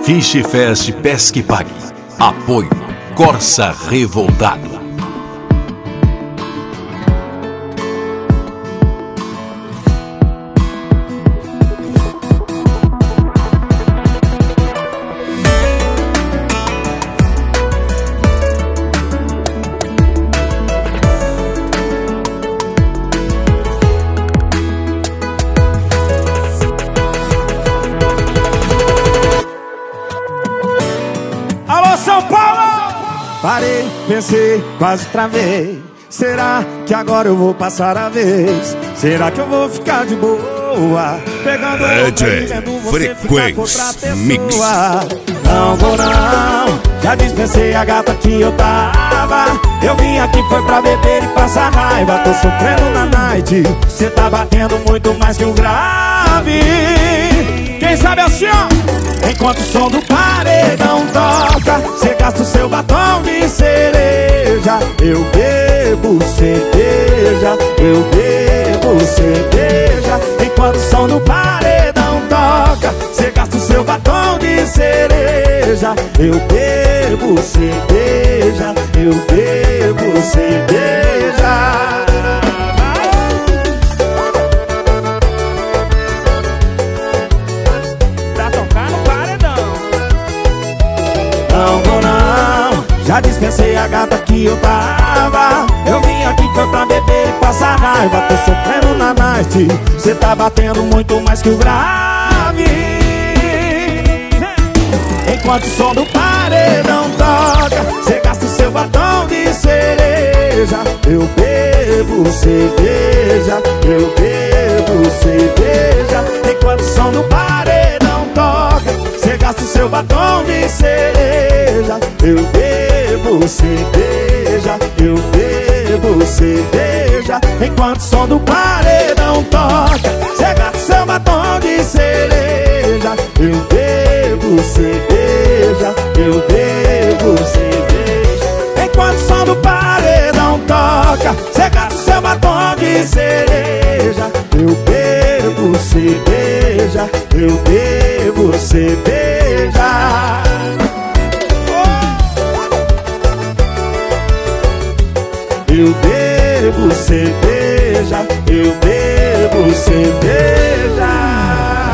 Fish Fest Pesque Pague. Apoio Corsa Revoltado. São Paulo! Parei, pensei, quase travei. Será que agora eu vou passar a vez? Será que eu vou ficar de boa? Pegando Frequência Mix. Não vou não, já dispensei a gata que eu tava. Eu vim aqui foi pra beber e passar raiva. Tô sofrendo na night, cê tá batendo muito mais que um grave. Quem sabe assim, ó? Enquanto o som do paredão toca, cê gasta o seu batom de cereja. Eu bebo cerveja, eu bebo cerveja. Enquanto o som do paredão toca, cê gasta o seu batom de cereja. Eu bebo cerveja, eu bebo cerveja. Não vou não, já dispensei a gata que eu tava. Eu vim aqui foi pra beber e passar raiva. Tô sofrendo na night, cê tá batendo muito mais que o grave. Enquanto o som do paredão toca, cê gasta o seu batom de cereja. Eu bebo cerveja, eu bebo cerveja. Enquanto o som do paredão toca, cê gasta o seu batom de cereja. Eu bebo cerveja, eu bebo cerveja. Enquanto o som do paredão toca, cê gasta o seu batom de cereja. Eu bebo cerveja, eu bebo cerveja. Enquanto o som do paredão toca, cê gasta o seu batom de cereja. Eu bebo cerveja, eu bebo cerveja.